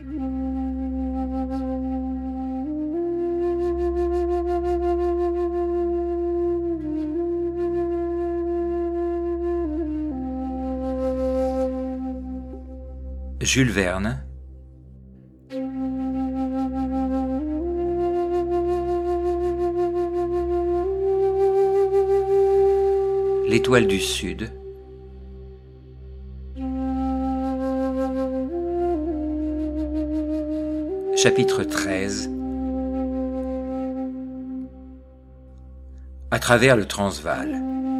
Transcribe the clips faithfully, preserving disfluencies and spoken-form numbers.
Jules Verne. L'étoile du Sud. Chapitre treize. À travers le Transvaal.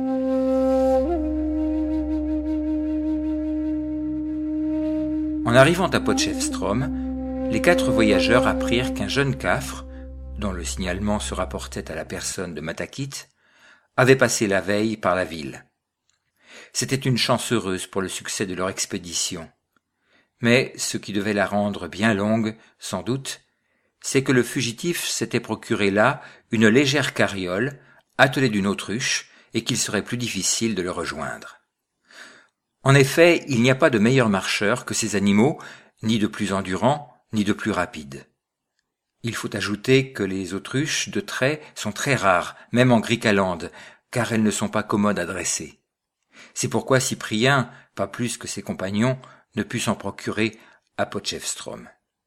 En arrivant à Potchefstroom, les quatre voyageurs apprirent qu'un jeune Cafre, dont le signalement se rapportait à la personne de Matakit, avait passé la veille par la ville. C'était une chance heureuse pour le succès de leur expédition. Mais ce qui devait la rendre bien longue, sans doute, c'est que le fugitif s'était procuré là une légère carriole, attelée d'une autruche, et qu'il serait plus difficile de le rejoindre. En effet, il n'y a pas de meilleur marcheur que ces animaux, ni de plus endurant, ni de plus rapide. Il faut ajouter que les autruches de trait sont très rares, même en Griqualand, car elles ne sont pas commodes à dresser. C'est pourquoi Cyprien, pas plus que ses compagnons, ne put s'en procurer à Potchefstroom.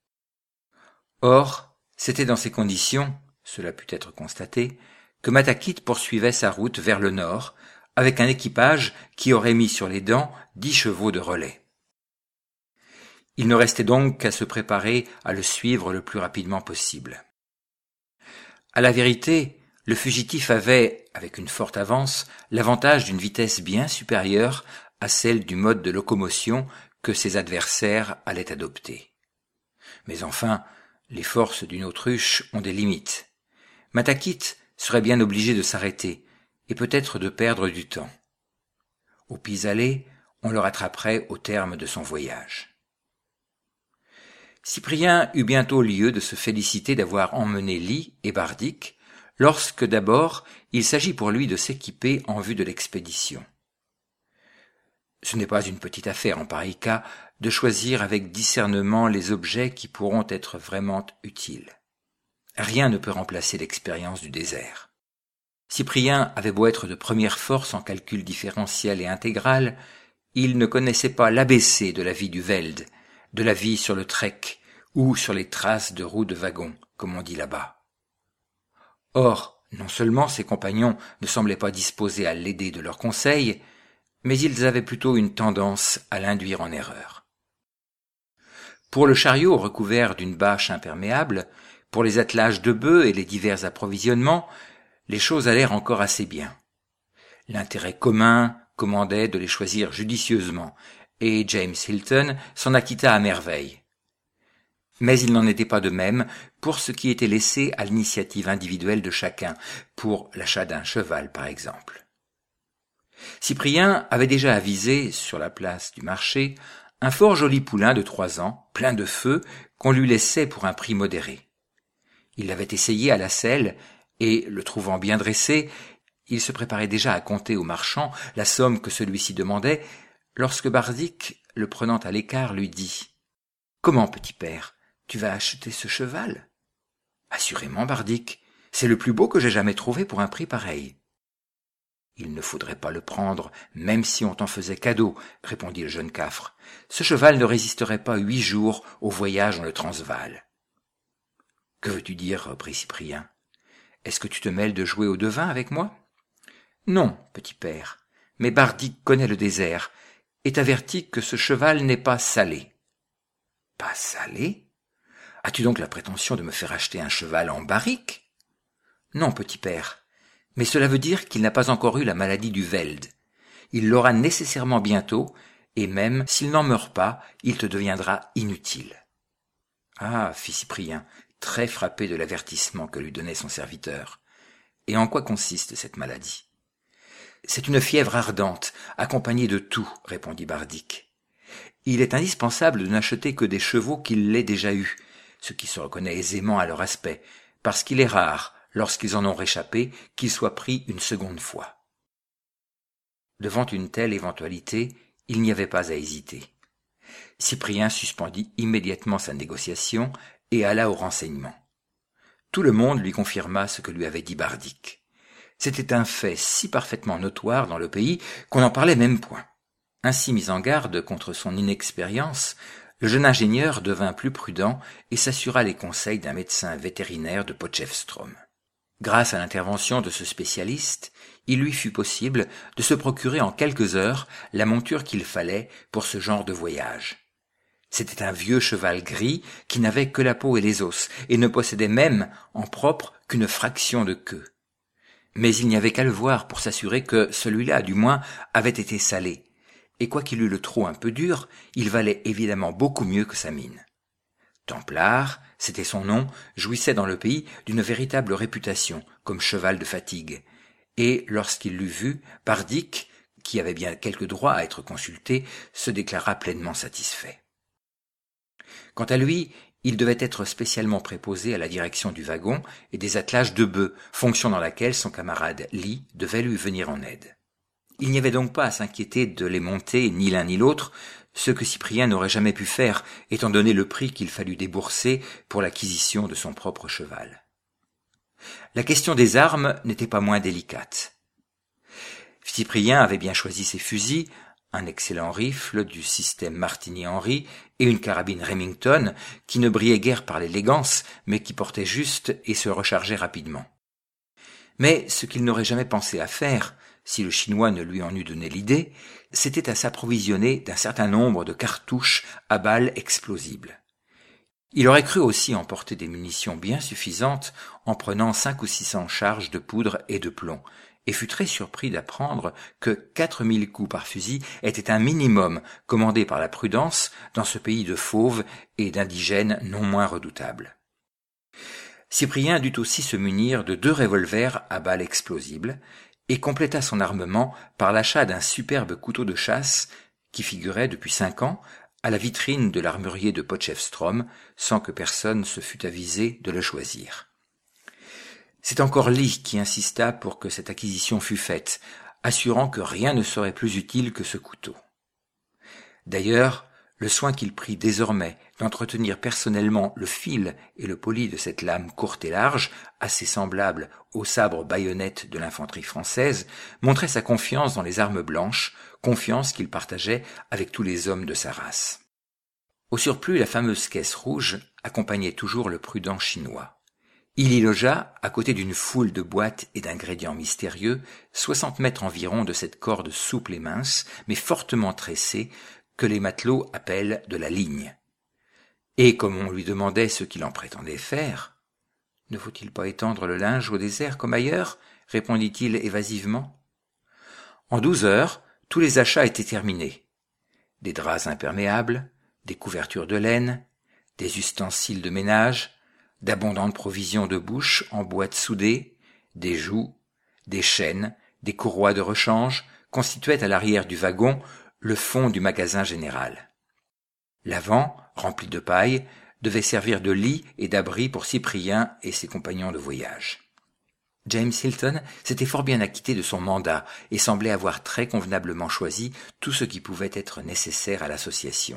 Or, c'était dans ces conditions, cela put être constaté, que Matakit poursuivait sa route vers le nord, avec un équipage qui aurait mis sur les dents dix chevaux de relais. Il ne restait donc qu'à se préparer à le suivre le plus rapidement possible. À la vérité, le fugitif avait, avec une forte avance, l'avantage d'une vitesse bien supérieure à celle du mode de locomotion que ses adversaires allaient adopter. Mais enfin, les forces d'une autruche ont des limites. Matakit serait bien obligé de s'arrêter, et peut-être de perdre du temps. Au pis-aller, on le rattraperait au terme de son voyage. Cyprien eut bientôt lieu de se féliciter d'avoir emmené Lee et Bardik, lorsque d'abord il s'agit pour lui de s'équiper en vue de l'expédition. Ce n'est pas une petite affaire en pareil cas de choisir avec discernement les objets qui pourront être vraiment utiles. Rien ne peut remplacer l'expérience du désert. Cyprien avait beau être de première force en calcul différentiel et intégral, il ne connaissait pas l'A B C de la vie du Veld, de la vie sur le trek ou sur les traces de roues de wagon, comme on dit là-bas. Or, non seulement ses compagnons ne semblaient pas disposés à l'aider de leurs conseils, mais ils avaient plutôt une tendance à l'induire en erreur. Pour le chariot recouvert d'une bâche imperméable, pour les attelages de bœufs et les divers approvisionnements, les choses allèrent encore assez bien. L'intérêt commun commandait de les choisir judicieusement, et James Hilton s'en acquitta à merveille. Mais il n'en était pas de même pour ce qui était laissé à l'initiative individuelle de chacun, pour l'achat d'un cheval par exemple. Cyprien avait déjà avisé, sur la place du marché, un fort joli poulain de trois ans, plein de feu, qu'on lui laissait pour un prix modéré. Il l'avait essayé à la selle, et, le trouvant bien dressé, il se préparait déjà à compter au marchand la somme que celui-ci demandait, lorsque Bardik, le prenant à l'écart, lui dit « Comment, petit père, tu vas acheter ce cheval ?»« Assurément, Bardik, c'est le plus beau que j'ai jamais trouvé pour un prix pareil. »« Il ne faudrait pas le prendre, même si on t'en faisait cadeau, » répondit le jeune Cafre. « Ce cheval ne résisterait pas huit jours au voyage dans le Transvaal. »« Que veux-tu dire, reprit Cyprien ? Est-ce que tu te mêles de jouer au devin avec moi ? » ?»« Non, petit père, mais Bardik connaît le désert, et t'avertit que ce cheval n'est pas salé. »« Pas salé ? As-tu donc la prétention de me faire acheter un cheval en barrique ? » ?»« Non, petit père, mais cela veut dire qu'il n'a pas encore eu la maladie du Veld. Il l'aura nécessairement bientôt, et même s'il n'en meurt pas, il te deviendra inutile. »« Ah, fit Cyprien, très frappé de l'avertissement que lui donnait son serviteur. Et en quoi consiste cette maladie ? » ?»« C'est une fièvre ardente, accompagnée de toux, répondit Bardik. Il est indispensable de n'acheter que des chevaux qui l'aient déjà eus, ce qui se reconnaît aisément à leur aspect, parce qu'il est rare, lorsqu'ils en ont réchappé, qu'ils soient pris une seconde fois. Devant une telle éventualité, il n'y avait pas à hésiter. Cyprien suspendit immédiatement sa négociation et alla au renseignement. Tout le monde lui confirma ce que lui avait dit Bardik. C'était un fait si parfaitement notoire dans le pays qu'on n'en parlait même point. Ainsi mis en garde contre son inexpérience, le jeune ingénieur devint plus prudent et s'assura les conseils d'un médecin vétérinaire de Potchefstroom. Grâce à l'intervention de ce spécialiste, il lui fut possible de se procurer en quelques heures la monture qu'il fallait pour ce genre de voyage. C'était un vieux cheval gris qui n'avait que la peau et les os et ne possédait même, en propre, qu'une fraction de queue. Mais il n'y avait qu'à le voir pour s'assurer que celui-là, du moins, avait été salé. Et quoiqu'il eût le trot un peu dur, il valait évidemment beaucoup mieux que sa mine. Templar, c'était son nom, jouissait dans le pays d'une véritable réputation comme cheval de fatigue. Et lorsqu'il l'eut vu, Bardik, qui avait bien quelques droits à être consulté, se déclara pleinement satisfait. Quant à lui, il devait être spécialement préposé à la direction du wagon et des attelages de bœufs, fonction dans laquelle son camarade Lee devait lui venir en aide. Il n'y avait donc pas à s'inquiéter de les monter ni l'un ni l'autre, ce que Cyprien n'aurait jamais pu faire, étant donné le prix qu'il fallut débourser pour l'acquisition de son propre cheval. La question des armes n'était pas moins délicate. Cyprien avait bien choisi ses fusils, un excellent rifle du système Martini-Henry et une carabine Remington qui ne brillait guère par l'élégance, mais qui portait juste et se rechargeait rapidement. Mais ce qu'il n'aurait jamais pensé à faire, si le Chinois ne lui en eût donné l'idée, c'était à s'approvisionner d'un certain nombre de cartouches à balles explosibles. Il aurait cru aussi emporter des munitions bien suffisantes en prenant cinq ou six cents charges de poudre et de plomb, et fut très surpris d'apprendre que quatre mille coups par fusil était un minimum commandé par la prudence dans ce pays de fauves et d'indigènes non moins redoutables. Cyprien dut aussi se munir de deux revolvers à balles explosibles et compléta son armement par l'achat d'un superbe couteau de chasse qui figurait depuis cinq ans à la vitrine de l'armurier de Potchefstroom sans que personne se fût avisé de le choisir. C'est encore Lee qui insista pour que cette acquisition fût faite, assurant que rien ne serait plus utile que ce couteau. D'ailleurs, le soin qu'il prit désormais d'entretenir personnellement le fil et le poli de cette lame courte et large, assez semblable au sabre baïonnette de l'infanterie française, montrait sa confiance dans les armes blanches, confiance qu'il partageait avec tous les hommes de sa race. Au surplus, la fameuse caisse rouge accompagnait toujours le prudent Chinois. Il y logea, à côté d'une foule de boîtes et d'ingrédients mystérieux, soixante mètres environ de cette corde souple et mince, mais fortement tressée, que les matelots appellent de la ligne. Et comme on lui demandait ce qu'il en prétendait faire, « Ne faut-il pas étendre le linge au désert comme ailleurs ?» répondit-il évasivement. En douze heures, tous les achats étaient terminés. Des draps imperméables, des couvertures de laine, des ustensiles de ménage, d'abondantes provisions de bouche en boîtes soudées, des jougs, des chaînes, des courroies de rechange constituaient à l'arrière du wagon le fond du magasin général. L'avant, rempli de paille, devait servir de lit et d'abri pour Cyprien et ses compagnons de voyage. James Hilton s'était fort bien acquitté de son mandat et semblait avoir très convenablement choisi tout ce qui pouvait être nécessaire à l'association.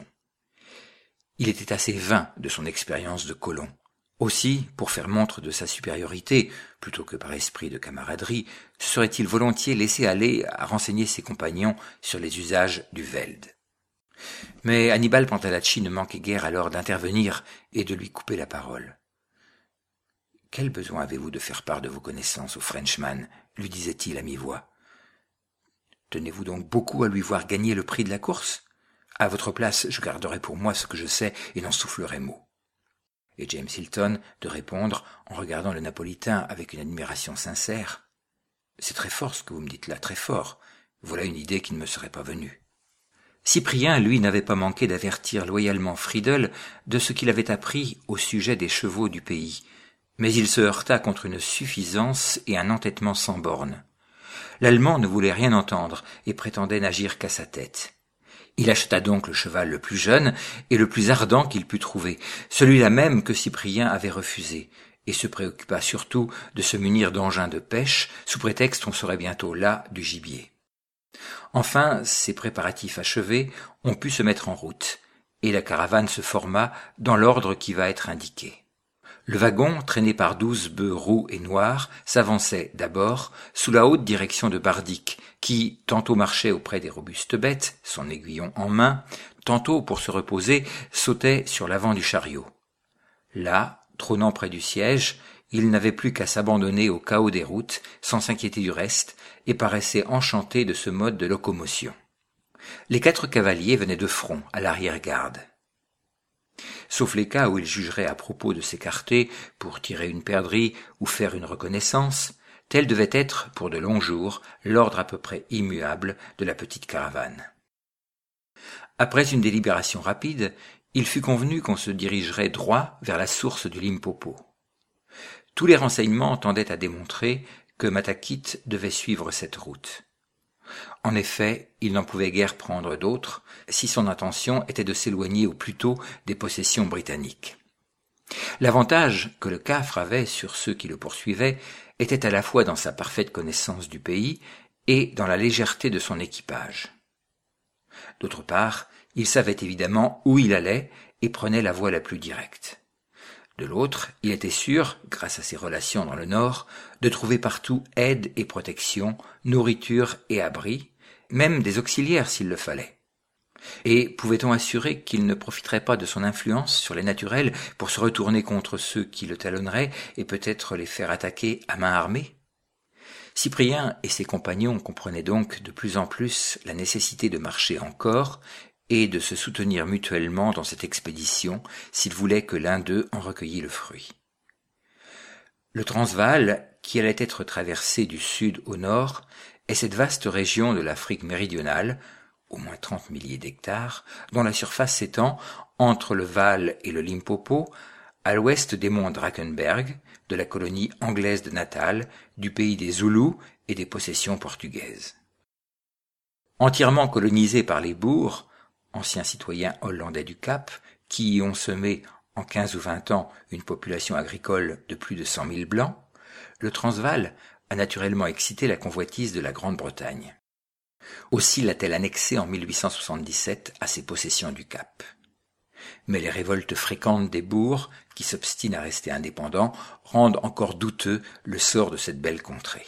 Il était assez vain de son expérience de colon. Aussi, pour faire montre de sa supériorité, plutôt que par esprit de camaraderie, se serait-il volontiers laissé aller à renseigner ses compagnons sur les usages du Veld. Mais Annibal Pantalacci ne manquait guère alors d'intervenir et de lui couper la parole. « Quel besoin avez-vous de faire part de vos connaissances au Frenchman ?» lui disait-il à mi-voix. « Tenez-vous donc beaucoup à lui voir gagner le prix de la course ? À votre place, je garderai pour moi ce que je sais et n'en soufflerai mot. » Et James Hilton de répondre, en regardant le Napolitain avec une admiration sincère. « C'est très fort ce que vous me dites là, très fort. Voilà une idée qui ne me serait pas venue. » Cyprien, lui, n'avait pas manqué d'avertir loyalement Friedel de ce qu'il avait appris au sujet des chevaux du pays, mais il se heurta contre une suffisance et un entêtement sans bornes. L'Allemand ne voulait rien entendre et prétendait n'agir qu'à sa tête. Il acheta donc le cheval le plus jeune et le plus ardent qu'il put trouver, celui-là même que Cyprien avait refusé, et se préoccupa surtout de se munir d'engins de pêche, sous prétexte qu'on serait bientôt là du gibier. Enfin, ces préparatifs achevés, on put se mettre en route, et la caravane se forma dans l'ordre qui va être indiqué. Le wagon, traîné par douze bœufs roux et noirs, s'avançait d'abord sous la haute direction de Bardik, qui tantôt marchait auprès des robustes bêtes, son aiguillon en main, tantôt, pour se reposer, sautait sur l'avant du chariot. Là, trônant près du siège, il n'avait plus qu'à s'abandonner au chaos des routes, sans s'inquiéter du reste, et paraissait enchanté de ce mode de locomotion. Les quatre cavaliers venaient de front, à l'arrière-garde. Sauf les cas où il jugerait à propos de s'écarter pour tirer une perdrix ou faire une reconnaissance, tel devait être, pour de longs jours, l'ordre à peu près immuable de la petite caravane. Après une délibération rapide, il fut convenu qu'on se dirigerait droit vers la source du Limpopo. Tous les renseignements tendaient à démontrer que Matakit devait suivre cette route. En effet, il n'en pouvait guère prendre d'autres, si son intention était de s'éloigner au plus tôt des possessions britanniques. L'avantage que le Cafre avait sur ceux qui le poursuivaient était à la fois dans sa parfaite connaissance du pays et dans la légèreté de son équipage. D'autre part, il savait évidemment où il allait et prenait la voie la plus directe. De l'autre, il était sûr, grâce à ses relations dans le Nord, de trouver partout aide et protection, nourriture et abri, même des auxiliaires s'il le fallait. Et pouvait-on assurer qu'il ne profiterait pas de son influence sur les naturels pour se retourner contre ceux qui le talonneraient et peut-être les faire attaquer à main armée ? Cyprien et ses compagnons comprenaient donc de plus en plus la nécessité de marcher encore et de se soutenir mutuellement dans cette expédition s'ils voulaient que l'un d'eux en recueillît le fruit. Le Transvaal, qui allait être traversé du sud au nord, est cette vaste région de l'Afrique méridionale, au moins trente milliers d'hectares, dont la surface s'étend entre le Vaal et le Limpopo, à l'ouest des monts Drakensberg, de la colonie anglaise de Natal, du pays des Zoulous et des possessions portugaises. Entièrement colonisé par les Boers, anciens citoyens hollandais du Cap, qui y ont semé en quinze ou vingt ans une population agricole de plus de cent mille blancs, le Transvaal a naturellement excité la convoitise de la Grande-Bretagne. Aussi l'a-t-elle annexé en mille huit cent soixante-dix-sept à ses possessions du Cap. Mais les révoltes fréquentes des Boers, qui s'obstinent à rester indépendants, rendent encore douteux le sort de cette belle contrée.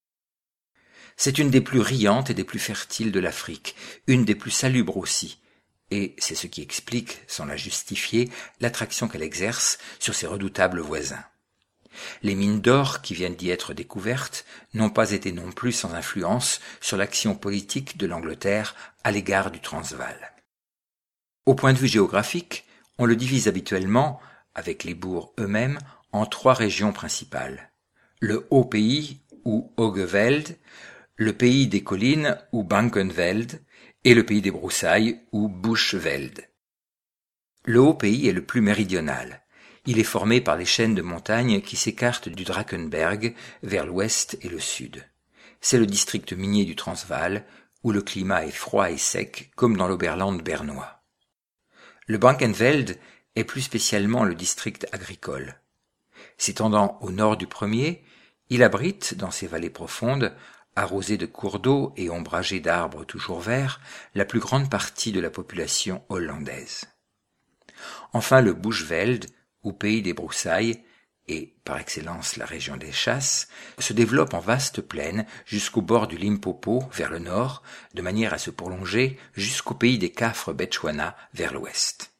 C'est une des plus riantes et des plus fertiles de l'Afrique, une des plus salubres aussi, et c'est ce qui explique, sans la justifier, l'attraction qu'elle exerce sur ses redoutables voisins. Les mines d'or qui viennent d'y être découvertes n'ont pas été non plus sans influence sur l'action politique de l'Angleterre à l'égard du Transvaal. Au point de vue géographique, on le divise habituellement, avec les Boers eux-mêmes, en trois régions principales. Le Haut-Pays, ou Hoogeveld, le Pays des collines, ou Bankenveld, et le Pays des broussailles, ou Bushveld. Le Haut-Pays est le plus méridional. Il est formé par les chaînes de montagnes qui s'écartent du Drakensberg vers l'ouest et le sud. C'est le district minier du Transvaal, où le climat est froid et sec, comme dans l'Oberland bernois. Le Bankenveld est plus spécialement le district agricole. S'étendant au nord du premier, il abrite, dans ses vallées profondes, arrosées de cours d'eau et ombragées d'arbres toujours verts, la plus grande partie de la population hollandaise. Enfin le Bushveld, ou pays des broussailles, et par excellence la région des chasses, se développe en vaste plaine jusqu'au bord du Limpopo vers le nord, de manière à se prolonger jusqu'au pays des Cafres Bechuana vers l'ouest.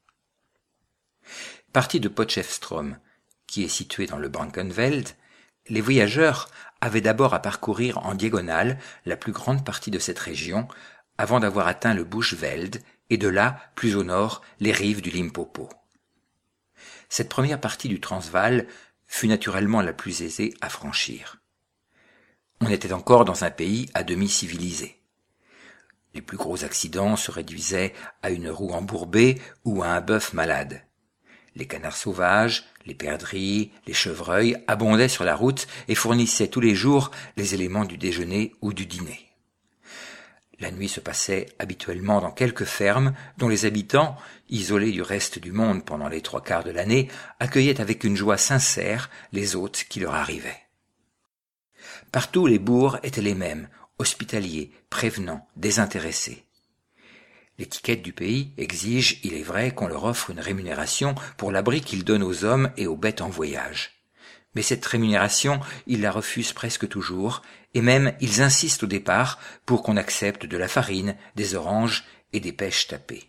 Parti de Potchefstroom, qui est situé dans le Bankenveld, les voyageurs avaient d'abord à parcourir en diagonale la plus grande partie de cette région, avant d'avoir atteint le Bushveld, et de là, plus au nord, les rives du Limpopo. Cette première partie du Transvaal fut naturellement la plus aisée à franchir. On était encore dans un pays à demi civilisé. Les plus gros accidents se réduisaient à une roue embourbée ou à un bœuf malade. Les canards sauvages, les perdrix, les chevreuils abondaient sur la route et fournissaient tous les jours les éléments du déjeuner ou du dîner. La nuit se passait habituellement dans quelques fermes dont les habitants, isolés du reste du monde pendant les trois quarts de l'année, accueillaient avec une joie sincère les hôtes qui leur arrivaient. Partout les Boers étaient les mêmes, hospitaliers, prévenants, désintéressés. L'étiquette du pays exige, il est vrai, qu'on leur offre une rémunération pour l'abri qu'ils donnent aux hommes et aux bêtes en voyage. Mais cette rémunération, ils la refusent presque toujours, et même ils insistent au départ pour qu'on accepte de la farine, des oranges et des pêches tapées.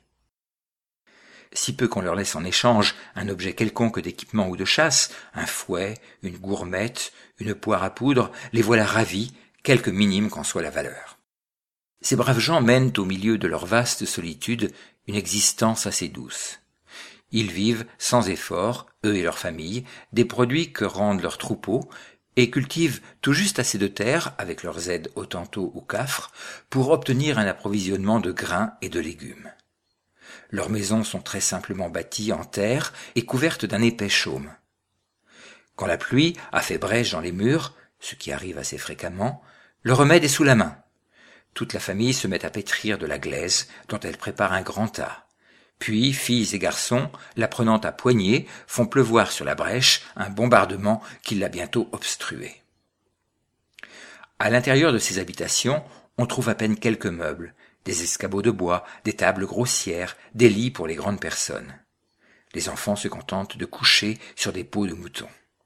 Si peu qu'on leur laisse en échange un objet quelconque d'équipement ou de chasse, un fouet, une gourmette, une poire à poudre, les voilà ravis, quelque minime qu'en soit la valeur. Ces braves gens mènent au milieu de leur vaste solitude une existence assez douce. Ils vivent sans effort, eux et leurs familles, des produits que rendent leurs troupeaux et cultivent tout juste assez de terre, avec leurs aides au tantôt ou cafre, pour obtenir un approvisionnement de grains et de légumes. Leurs maisons sont très simplement bâties en terre et couvertes d'un épais chaume. Quand la pluie a fait brèche dans les murs, ce qui arrive assez fréquemment, le remède est sous la main. Toute la famille se met à pétrir de la glaise, dont elle prépare un grand tas. Puis, filles et garçons, la prenant à poignées, font pleuvoir sur la brèche un bombardement qui l'a bientôt obstruée. À l'intérieur de ces habitations, on trouve à peine quelques meubles, des escabeaux de bois, des tables grossières, des lits pour les grandes personnes. Les enfants se contentent de coucher sur des peaux de mouton.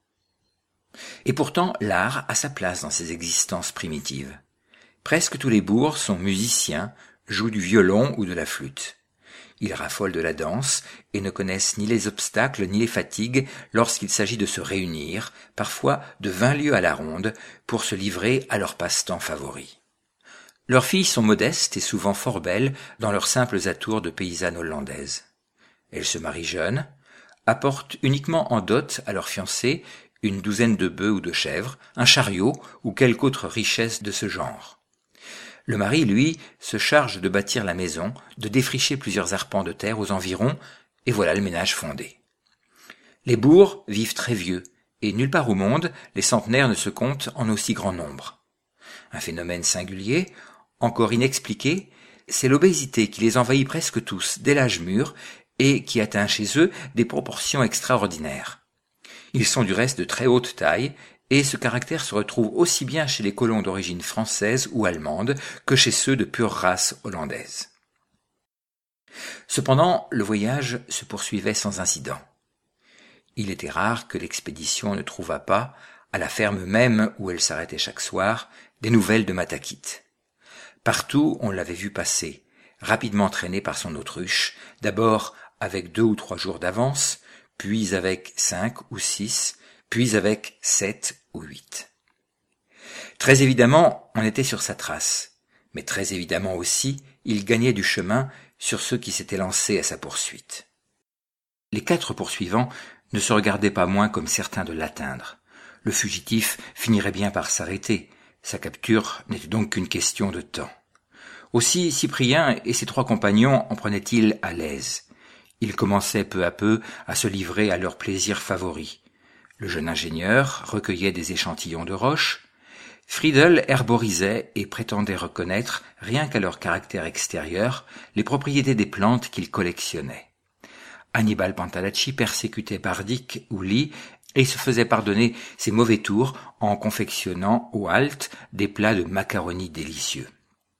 Et pourtant, l'art a sa place dans ces existences primitives. Presque tous les bourgs sont musiciens, jouent du violon ou de la flûte. Ils raffolent de la danse et ne connaissent ni les obstacles ni les fatigues lorsqu'il s'agit de se réunir, parfois de vingt lieues à la ronde, pour se livrer à leur passe-temps favori. Leurs filles sont modestes et souvent fort belles dans leurs simples atours de paysannes hollandaises. Elles se marient jeunes, apportent uniquement en dot à leurs fiancés une douzaine de bœufs ou de chèvres, un chariot ou quelque autre richesse de ce genre. Le mari, lui, se charge de bâtir la maison, de défricher plusieurs arpents de terre aux environs, et voilà le ménage fondé. Les bourgs vivent très vieux, et nulle part au monde les centenaires ne se comptent en aussi grand nombre. Un phénomène singulier, encore inexpliqué, c'est l'obésité qui les envahit presque tous dès l'âge mûr et qui atteint chez eux des proportions extraordinaires. Ils sont du reste de très haute taille, et ce caractère se retrouve aussi bien chez les colons d'origine française ou allemande que chez ceux de pure race hollandaise. Cependant, le voyage se poursuivait sans incident. Il était rare que l'expédition ne trouvât pas, à la ferme même où elle s'arrêtait chaque soir, des nouvelles de Matakit. Partout on l'avait vu passer, rapidement traîné par son autruche, d'abord avec deux ou trois jours d'avance, puis avec cinq ou six, puis avec sept ou huit. Très évidemment, on était sur sa trace, mais très évidemment aussi, il gagnait du chemin sur ceux qui s'étaient lancés à sa poursuite. Les quatre poursuivants ne se regardaient pas moins comme certains de l'atteindre. Le fugitif finirait bien par s'arrêter, sa capture n'était donc qu'une question de temps. Aussi Cyprien et ses trois compagnons en prenaient-ils à l'aise. Ils commençaient peu à peu à se livrer à leurs plaisirs favoris. Le jeune ingénieur recueillait des échantillons de roches. Friedel herborisait et prétendait reconnaître, rien qu'à leur caractère extérieur, les propriétés des plantes qu'il collectionnait. Annibal Pantalacci persécutait Bardik ou Lee et se faisait pardonner ses mauvais tours en confectionnant aux haltes des plats de macaroni délicieux.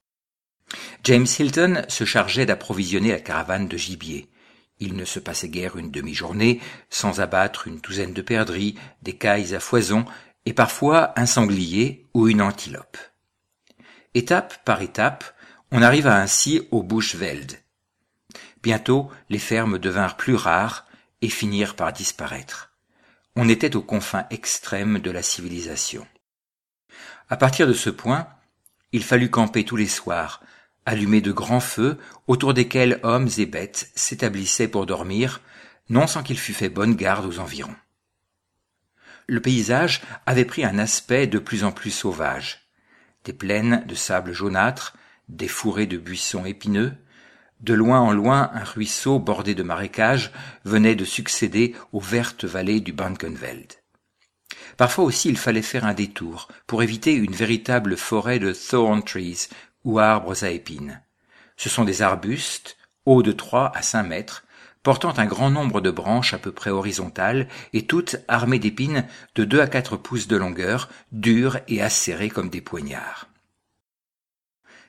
James Hilton se chargeait d'approvisionner la caravane de gibier. Il ne se passait guère une demi-journée sans abattre une douzaine de perdrix, des cailles à foison et parfois un sanglier ou une antilope. Étape par étape, on arriva ainsi au Bushveld. Bientôt, les fermes devinrent plus rares et finirent par disparaître. On était aux confins extrêmes de la civilisation. À partir de ce point, il fallut camper tous les soirs, allumer de grands feux autour desquels hommes et bêtes s'établissaient pour dormir, non sans qu'il fût fait bonne garde aux environs. Le paysage avait pris un aspect de plus en plus sauvage. Des plaines de sable jaunâtre, des fourrés de buissons épineux, de loin en loin un ruisseau bordé de marécages venait de succéder aux vertes vallées du Bankenveld. Parfois aussi il fallait faire un détour pour éviter une véritable forêt de thorn trees ou arbres à épines. Ce sont des arbustes, hauts de trois à cinq mètres, portant un grand nombre de branches à peu près horizontales et toutes armées d'épines de deux à quatre pouces de longueur, dures et acérées comme des poignards.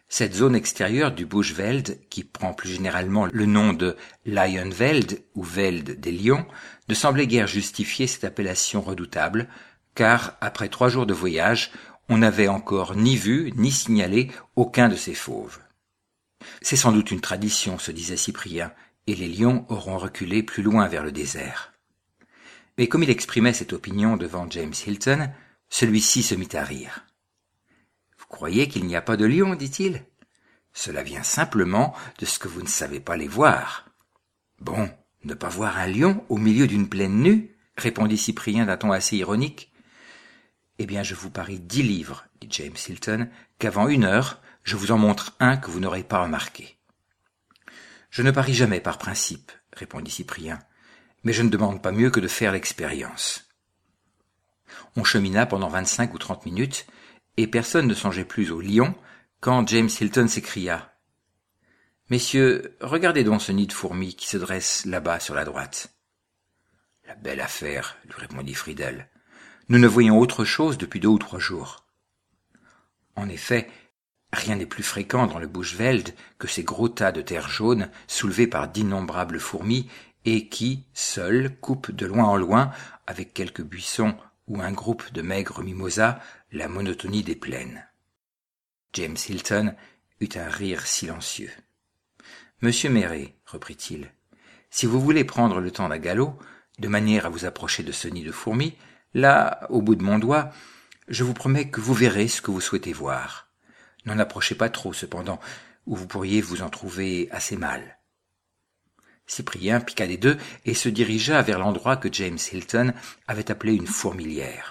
Cette zone extérieure du Bushveld, qui prend plus généralement le nom de Lionveld ou Veld des lions, ne semblait guère justifier cette appellation redoutable, car, après trois jours de voyage, on n'avait encore ni vu ni signalé aucun de ces fauves. C'est sans doute une tradition, se disait Cyprien, et les lions auront reculé plus loin vers le désert. Mais comme il exprimait cette opinion devant James Hilton, celui-ci se mit à rire. « Vous croyez qu'il n'y a pas de lions, dit-il ? Cela vient simplement de ce que vous ne savez pas les voir. »« Bon, ne pas voir un lion au milieu d'une plaine nue ?» répondit Cyprien d'un ton assez ironique. « Eh bien, je vous parie dix livres, dit James Hilton, qu'avant une heure, je vous en montre un que vous n'aurez pas remarqué. »« Je ne parie jamais par principe, répondit Cyprien, mais je ne demande pas mieux que de faire l'expérience. » On chemina pendant vingt-cinq ou trente minutes, et personne ne songeait plus au lion, quand James Hilton s'écria. « Messieurs, regardez donc ce nid de fourmis qui se dresse là-bas sur la droite. »« La belle affaire, lui répondit Friedel. Nous ne voyons autre chose depuis deux ou trois jours. » En effet, rien n'est plus fréquent dans le Bushveld que ces gros tas de terre jaune soulevés par d'innombrables fourmis et qui, seuls, coupent de loin en loin, avec quelques buissons ou un groupe de maigres mimosas, la monotonie des plaines. James Hilton eut un rire silencieux. « Monsieur Méré, reprit-il, si vous voulez prendre le temps d'un galop, de manière à vous approcher de ce nid de fourmis, là, au bout de mon doigt, je vous promets que vous verrez ce que vous souhaitez voir. N'en approchez pas trop, cependant, ou vous pourriez vous en trouver assez mal. » Cyprien piqua des deux et se dirigea vers l'endroit que James Hilton avait appelé une fourmilière.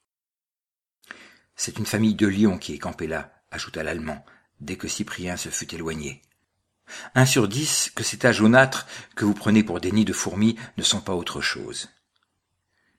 « C'est une famille de lions qui est campée là, » ajouta l'Allemand, dès que Cyprien se fut éloigné. « Un sur dix que ces tas jaunâtres que vous prenez pour des nids de fourmis ne sont pas autre chose. »« Perbacco »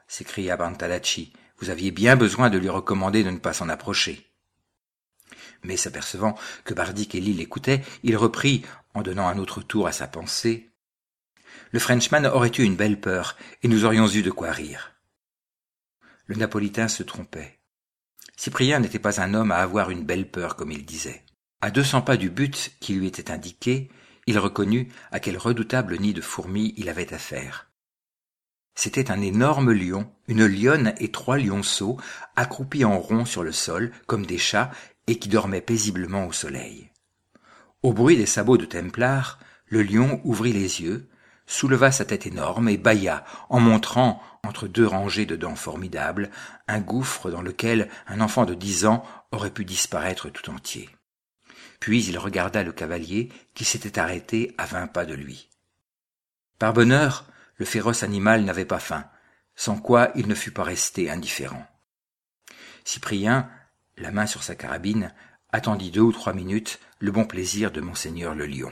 s'écria Pantalacci, « vous aviez bien besoin de lui recommander de ne pas s'en approcher. » Mais s'apercevant que Bardik et Lee l'écoutaient, il reprit, en donnant un autre tour à sa pensée. « Le Frenchman aurait eu une belle peur, et nous aurions eu de quoi rire. » Le Napolitain se trompait. Cyprien n'était pas un homme à avoir une belle peur, comme il disait. À deux cents pas du but qui lui était indiqué, il reconnut à quel redoutable nid de fourmis il avait affaire. C'était un énorme lion, une lionne et trois lionceaux, accroupis en rond sur le sol, comme des chats, et qui dormaient paisiblement au soleil. Au bruit des sabots de Templar, le lion ouvrit les yeux, souleva sa tête énorme et bâilla en montrant, entre deux rangées de dents formidables, un gouffre dans lequel un enfant de dix ans aurait pu disparaître tout entier. Puis il regarda le cavalier qui s'était arrêté à vingt pas de lui. Par bonheur, le féroce animal n'avait pas faim, sans quoi il ne fût pas resté indifférent. Cyprien, la main sur sa carabine, attendit deux ou trois minutes le bon plaisir de monseigneur le lion.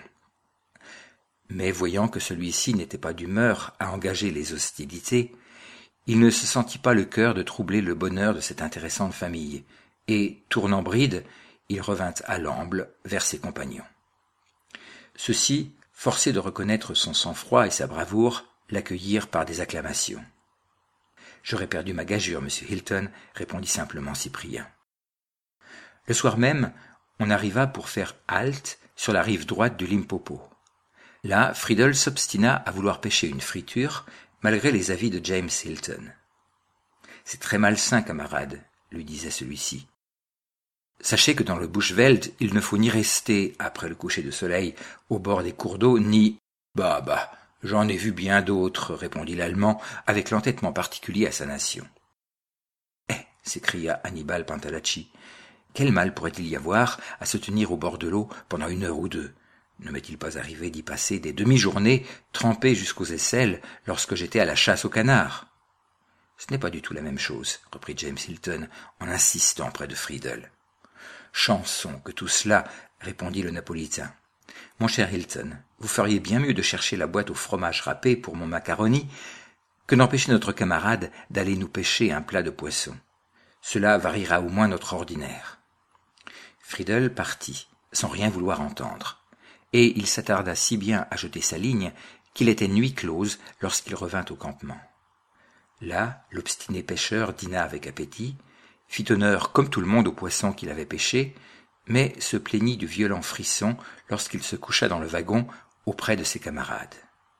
Mais voyant que celui-ci n'était pas d'humeur à engager les hostilités, il ne se sentit pas le cœur de troubler le bonheur de cette intéressante famille, et, tournant bride, il revint à l'amble vers ses compagnons. Ceux-ci, forcés de reconnaître son sang-froid et sa bravoure, l'accueillirent par des acclamations. « J'aurais perdu ma gageure, monsieur Hilton, » répondit simplement Cyprien. Le soir même, on arriva pour faire halte sur la rive droite du Limpopo. Là, Friedel s'obstina à vouloir pêcher une friture, malgré les avis de James Hilton. « C'est très malsain, camarade, » lui disait celui-ci. « Sachez que dans le Bushveld, il ne faut ni rester, après le coucher de soleil, au bord des cours d'eau, ni... »« Bah, bah, j'en ai vu bien d'autres, » répondit l'Allemand, avec l'entêtement particulier à sa nation. « Eh » s'écria Hannibal Pantalacci, « quel mal pourrait-il y avoir à se tenir au bord de l'eau pendant une heure ou deux ? Ne m'est-il pas arrivé d'y passer des demi-journées trempé jusqu'aux aisselles lorsque j'étais à la chasse aux canards ? » « Ce n'est pas du tout la même chose, » reprit James Hilton en insistant près de Friedel. « Chanson que tout cela, » répondit le Napolitain. « Mon cher Hilton, vous feriez bien mieux de chercher la boîte au fromage râpé pour mon macaroni que d'empêcher notre camarade d'aller nous pêcher un plat de poisson. Cela variera au moins notre ordinaire. » Friedel partit, sans rien vouloir entendre, et il s'attarda si bien à jeter sa ligne qu'il était nuit close lorsqu'il revint au campement. Là, l'obstiné pêcheur dîna avec appétit, fit honneur comme tout le monde au poisson qu'il avait pêché, mais se plaignit de violents frissons lorsqu'il se coucha dans le wagon auprès de ses camarades.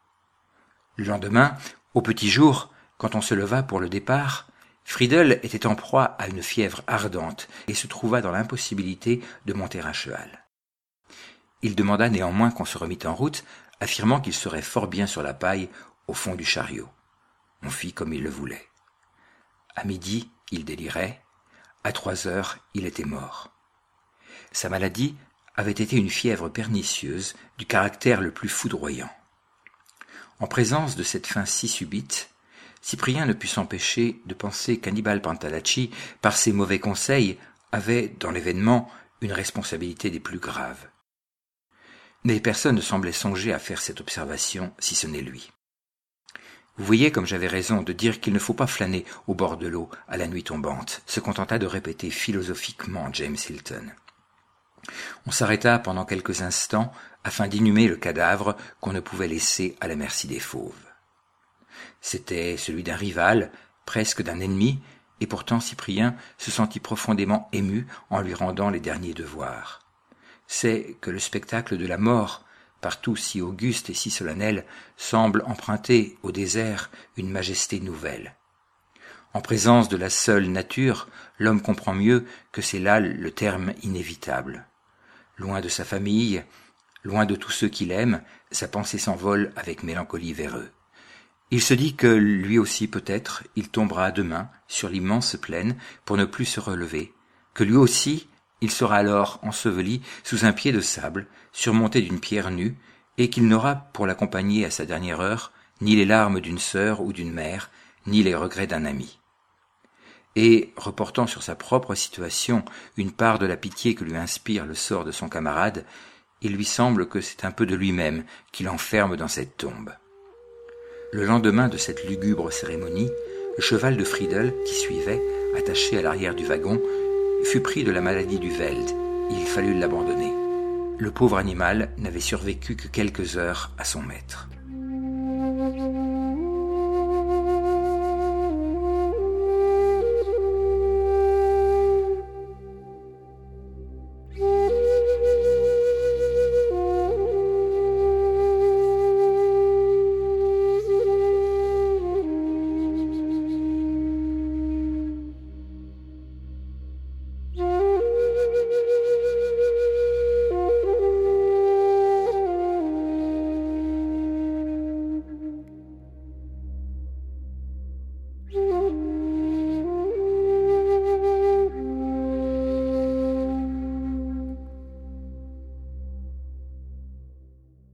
Le lendemain, au petit jour, quand on se leva pour le départ, Friedel était en proie à une fièvre ardente et se trouva dans l'impossibilité de monter à cheval. Il demanda néanmoins qu'on se remît en route, affirmant qu'il serait fort bien sur la paille au fond du chariot. On fit comme il le voulait. À midi, il délirait. À trois heures, il était mort. Sa maladie avait été une fièvre pernicieuse du caractère le plus foudroyant. En présence de cette fin si subite, Cyprien ne put s'empêcher de penser qu'Annibal Pantalacci, par ses mauvais conseils, avait, dans l'événement, une responsabilité des plus graves. Mais personne ne semblait songer à faire cette observation, si ce n'est lui. Vous voyez comme j'avais raison de dire qu'il ne faut pas flâner au bord de l'eau à la nuit tombante, se contenta de répéter philosophiquement James Hilton. On s'arrêta pendant quelques instants afin d'inhumer le cadavre qu'on ne pouvait laisser à la merci des fauves. C'était celui d'un rival, presque d'un ennemi, et pourtant Cyprien se sentit profondément ému en lui rendant les derniers devoirs. C'est que le spectacle de la mort, partout si auguste et si solennel, semble emprunter au désert une majesté nouvelle. En présence de la seule nature, l'homme comprend mieux que c'est là le terme inévitable. Loin de sa famille, loin de tous ceux qu'il aime, sa pensée s'envole avec mélancolie vers eux. Il se dit que, lui aussi peut-être, il tombera demain sur l'immense plaine pour ne plus se relever, que lui aussi, il sera alors enseveli sous un pied de sable, surmonté d'une pierre nue, et qu'il n'aura pour l'accompagner à sa dernière heure ni les larmes d'une sœur ou d'une mère, ni les regrets d'un ami. Et, reportant sur sa propre situation une part de la pitié que lui inspire le sort de son camarade, il lui semble que c'est un peu de lui-même qu'il enferme dans cette tombe. Le lendemain de cette lugubre cérémonie, le cheval de Friedel, qui suivait, attaché à l'arrière du wagon, fut pris de la maladie du Veld, et il fallut l'abandonner. Le pauvre animal n'avait survécu que quelques heures à son maître.